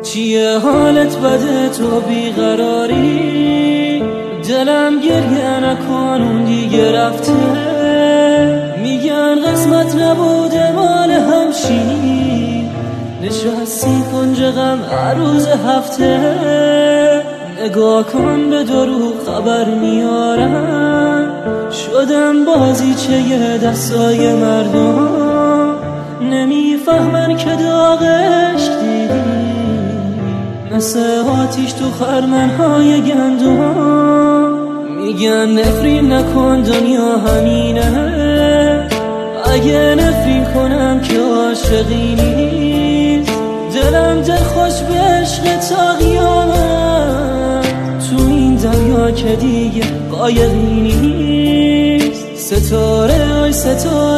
چیه حالت بده تو بیقراری؟ دلم گریه نکن اون دیگه رفته. میگن قسمت نبوده مال همشی، نشستی کنج غم هر روز هفته. نگاه کن به دروغ خبر میارم، شدم بازیچه دستای مردم. نمیفهمن که داغش دیدی، مثل آتیش تو خرمنهای گندم. میگن نفرین نکن دنیا همینه، اگه نفرین کنم که عاشقی نیست. دلم دلخوش به عشق تا قیامت، تو این دریا که دیگه قایقی نیست. ستاره آی ستاره